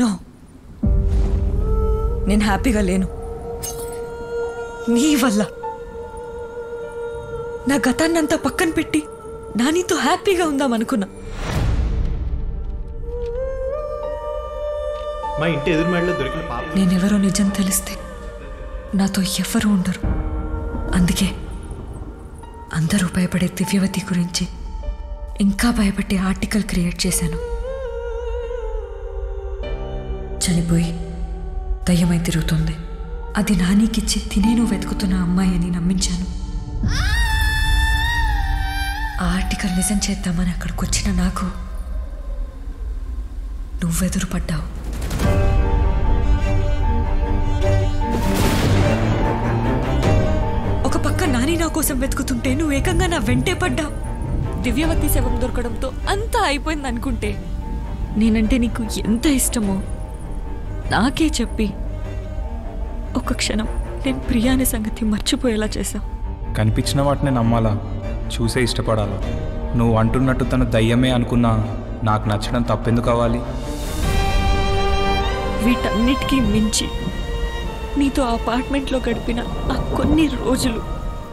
No, నేను హ్యాపీగా లేను. నీ వల్ల నా గతాన్నంతా పక్కన పెట్టి నానితో హ్యాపీగా ఉందామనుకున్నా. మా ఇంటి ఎదురు మేడలో దొరికిన పాప నేనెవరో నిజం తెలిస్తే నాతో ఎవ్వరూ ఉండరు. అందుకే అందరూ భయపడే దివ్యవతి గురించి ఇంకా భయపెట్టే ఆర్టికల్ క్రియేట్ చేశాను. చనిపోయి దయ్యమై తిరుగుతుంది, అది నానీకిచ్చి తినేను వెతుకుతున్న అమ్మాయి అని నమ్మించాను. ఆ ఆర్టికల్ నిజం చేద్దామని అక్కడికి వచ్చిన నాకు నువ్వెదురు పడ్డావు. ఒక పక్క నాని నా కోసం వెతుకుతుంటే నువ్వు ఏకంగా నా వెంటే పడ్డావు. దివ్యవతి శవం దొరకడంతో అంతా అయిపోయింది అనుకుంటే నేనంటే నీకు ఎంత ఇష్టమో నాకే చెప్పి ఒక క్షణం నేను ప్రియాని సంగతి మర్చిపోయేలా చేశావు. కనిపించిన వాటిని నమ్మాలా, చూసే ఇష్టపడాలా? నువ్వు అంటున్నట్టు తను దయ్యమే అనుకున్నా నాకు నచ్చడం తప్పెందుకు అవ్వాలి? వీటన్నిటికీ మించి నీతో అపార్ట్మెంట్లో గడిపిన ఆ కొన్ని రోజులు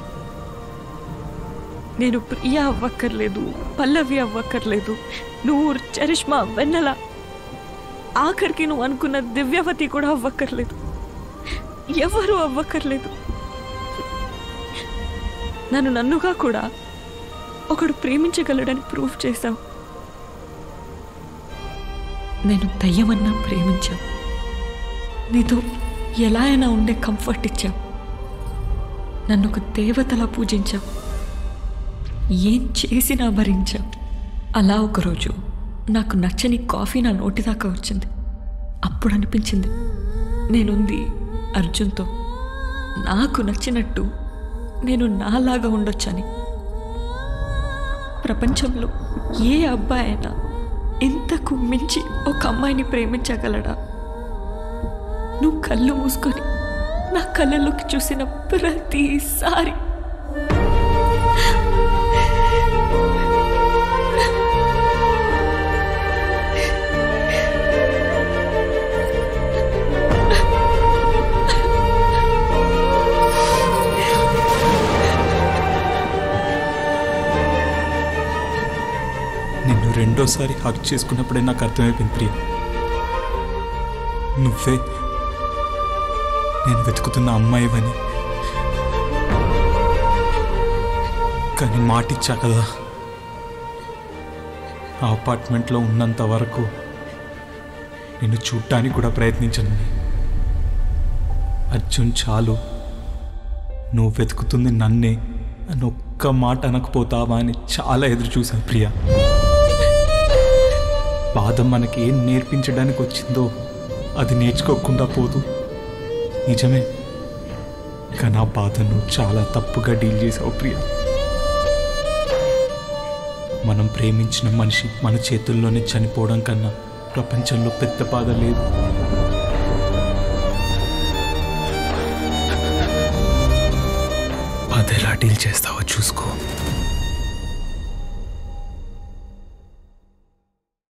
నేను ప్రియా అవ్వక్కర్లేదు, పల్లవి అవ్వక్కర్లేదు, నువ్వు చరిష్మా, వెన్నెల, ఆఖరికి నువ్వు అనుకున్న దివ్యవతి కూడా అవ్వక్కర్లేదు, ఎవరు అవ్వక్కర్లేదు. నన్నుగా కూడా ఒకడు ప్రేమించగలడని ప్రూఫ్ చేశావు. నేను దయ్యమన్నా ప్రేమించావు, నీతో ఎలా అయినా ఉండే కంఫర్ట్ ఇచ్చావు, నన్ను ఒక దేవతలా పూజించావు, ఏం చేసినా భరించావు. అలా ఒకరోజు నాకు నచ్చని కాఫీ నా నోటి దాకా వచ్చింది. అప్పుడు అనిపించింది నేనుంది అర్జున్తో, నాకు నచ్చినట్టు నేను నాలాగా ఉండొచ్చని. ప్రపంచంలో ఏ అబ్బాయి అయినా ఇంతకు మించి ఒక అమ్మాయిని ప్రేమించగలడా? నువ్వు కళ్ళు మూసుకొని నా కళ్ళలోకి చూసిన ప్రతిసారి నిన్ను రెండోసారి హక్ చేసుకున్నప్పుడే నాకు అర్థమైపోయింది ప్రియ, నువ్వే నేను వెతుకుతున్న అమ్మాయివని. కానీ మాటిచ్చా కదా, ఆ అపార్ట్మెంట్లో ఉన్నంత వరకు నిన్ను చూడటానికి కూడా ప్రయత్నించను. అర్జున్ చాలు, నువ్వు వెతుకుతుంది నన్నే అని ఒక్క మాట అనకపోతావా అని చాలా ఎదురు చూశాను ప్రియా. బాధ మనకి ఏం నేర్పించడానికి వచ్చిందో అది నేర్చుకోకుండా పోదు, నిజమే. కానీ ఆ బాధను చాలా తప్పుగా డీల్ చేసావు ప్రియా. మనం ప్రేమించిన మనిషి మన చేతుల్లోనే చనిపోవడం కన్నా ప్రపంచంలో పెద్ద బాధ లేదు. అదెలా డీల్ చేస్తావు?